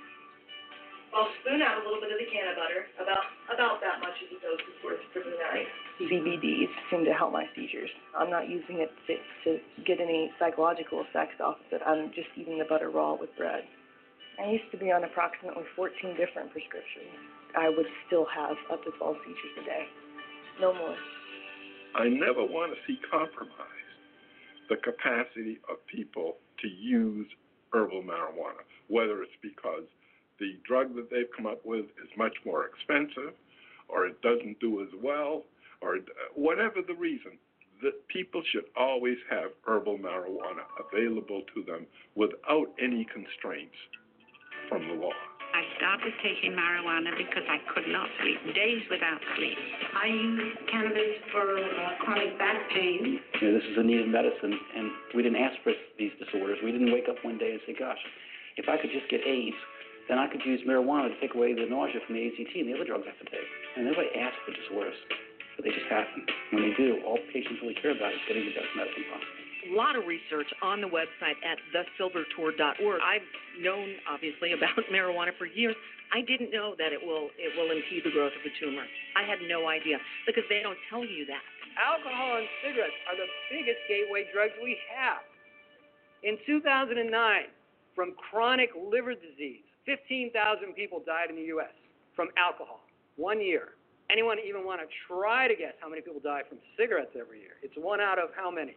I'll spoon out a little bit of the can of butter, about that much as a dose is worth for the night. CBDs seem to help my seizures. I'm not using it to get any psychological effects off of it. I'm just eating the butter raw with bread. I used to be on approximately 14 different prescriptions. I would still have up to 12 seizures a day. No more. I never want to see compromise the capacity of people to use herbal marijuana, whether it's because the drug that they've come up with is much more expensive, or it doesn't do as well, or whatever the reason. That people should always have herbal marijuana available to them without any constraints from the law. I started taking marijuana because I could not sleep, days without sleep. I use cannabis for chronic back pain. This is a needed medicine, and we didn't ask for these disorders. We didn't wake up one day and say, gosh, if I could just get AIDS, then I could use marijuana to take away the nausea from the ACT and the other drugs I have to take. And nobody asked for disorders, but they just happen. When they do, all patients really care about is getting the best medicine possible. A lot of research on the website at thesilvertour.org. I've known, obviously, about marijuana for years. I didn't know that it will impede the growth of a tumor. I had no idea because they don't tell you that. Alcohol and cigarettes are the biggest gateway drugs we have. In 2009, from chronic liver disease, 15,000 people died in the U.S. from alcohol, 1 year. Anyone even want to try to guess how many people die from cigarettes every year? It's 1 out of how many?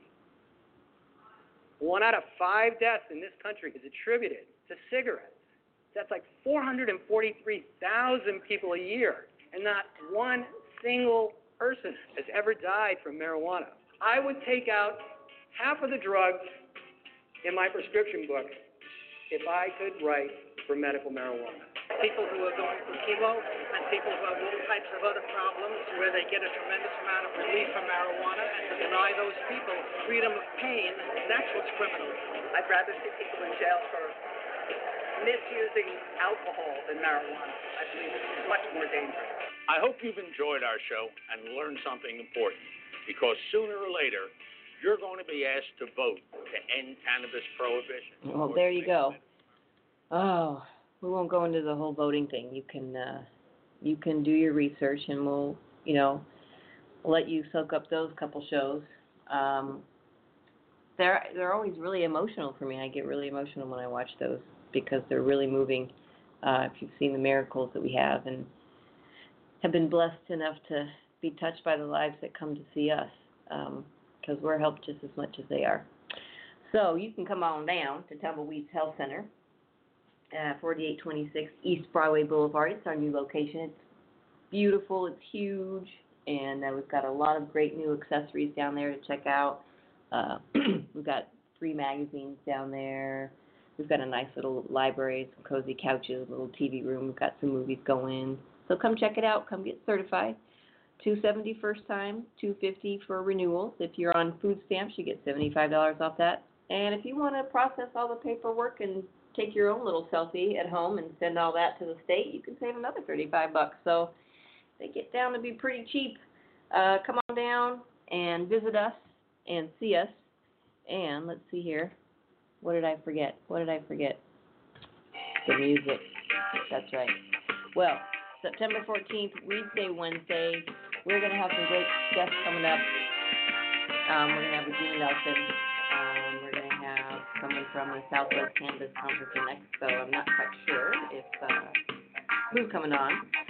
1 out of 5 deaths in this country is attributed to cigarettes. That's like 443,000 people a year, and not one single person has ever died from marijuana. I would take out half of the drugs in my prescription book if I could write for medical marijuana. people who are going through chemo and people who have all types of other problems where they get a tremendous amount of relief from marijuana, and to deny those people freedom of pain, that's what's criminal. I'd rather see people in jail for misusing alcohol than marijuana. I believe it's much more dangerous. I hope you've enjoyed our show and learned something important, because sooner or later, you're going to be asked to vote to end cannabis prohibition. Well, there you go. Oh, we won't go into the whole voting thing. You can do your research, and we'll, let you soak up those couple shows. They're always really emotional for me. I get really emotional when I watch those because they're really moving. If you've seen the miracles that we have and have been blessed enough to be touched by the lives that come to see us, because we're helped just as much as they are. So you can come on down to Tumbleweeds Health Center, 4826 East Broadway Boulevard. It's our new location. It's beautiful. It's huge. And we've got a lot of great new accessories down there to check out. We've got 3 magazines down there. We've got a nice little library, some cozy couches, a little TV room. We've got some movies going. So come check it out. Come get certified. $270 first time, $250 for renewals. If you're on food stamps, you get $75 off that. And if you want to process all the paperwork and take your own little selfie at home and send all that to the state, you can save another $35. So they get down to be pretty cheap. Come on down and visit us and see us. And let's see here. What did I forget? The music. That's right. Well, September 14th, Read Day Wednesday. We're going to have some great guests coming up. We're going to have Regina Nelson. We're going to have someone from the Southwest Cannabis Conference and Expo. I'm not quite sure if who's coming on.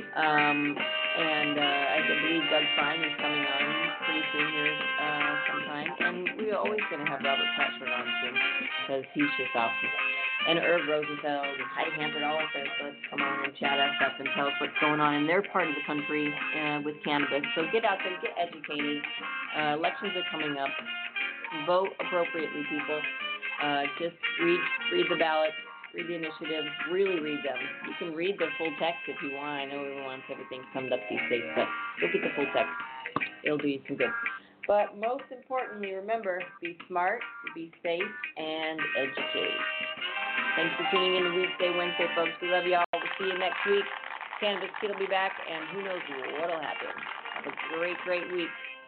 I believe Doug Fine is coming on pretty soon here sometime. And we're always going to have Robert Platchford on soon because he's just awesome. And Irv Rosenfeld and Heidi Hampert, all of us, let's come on and chat us up and tell us what's going on in their part of the country with cannabis. So get out there, get educated. Elections are coming up. Vote appropriately, people. Just read the ballots, read the initiatives, really read them. You can read the full text if you want. I know everyone wants everything summed up these days, but look at the full text. It'll do you some good. But most importantly, remember, be smart, be safe, and educate. Thanks for tuning in to Weedsday, Wednesday, folks. We love y'all. We'll see you next week. Cannabis Kid will be back, and who knows what'll happen. Have a great, great week.